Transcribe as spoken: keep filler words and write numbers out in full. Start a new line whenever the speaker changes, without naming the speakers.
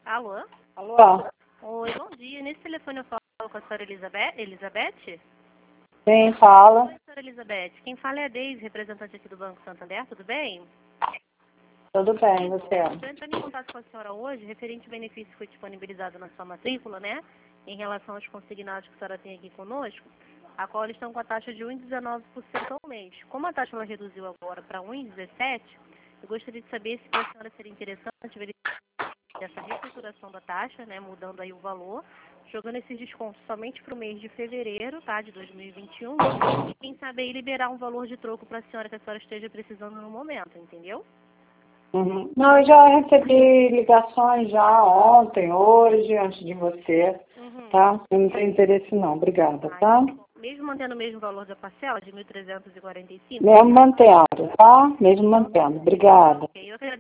Alô?
Alô?
Oi, bom dia. Nesse telefone eu falo com a senhora Elizabeth? Elizabeth?
Quem fala?
Oi, senhora Elizabeth. Quem fala é a Deise, representante aqui do Banco Santander, tudo bem?
Tudo bem, você?
Estou entrando em contato com a senhora hoje, referente ao benefício que foi disponibilizado na sua matrícula, né? Em relação aos consignados que a senhora tem aqui conosco, a qual eles estão com a taxa de um vírgula dezenove por cento ao mês. Como a taxa ela reduziu agora para um vírgula dezessete por cento, eu gostaria de saber se para a senhora seria interessante verificar essa reestruturação da taxa, né, mudando aí o valor, jogando esses descontos somente para o mês de fevereiro, tá, de dois mil e vinte e um, e quem sabe aí liberar um valor de troco para a senhora que a senhora esteja precisando no momento, entendeu?
Uhum. Não, eu já recebi ligações já ontem, hoje, antes de você,
Uhum.
tá? Eu não tenho interesse não, obrigada, tá?
Mesmo mantendo o mesmo valor da parcela, de mil trezentos e quarenta e cinco?
Mesmo mantendo, tá? Mesmo mantendo, obrigada.
Ok, eu agradeço.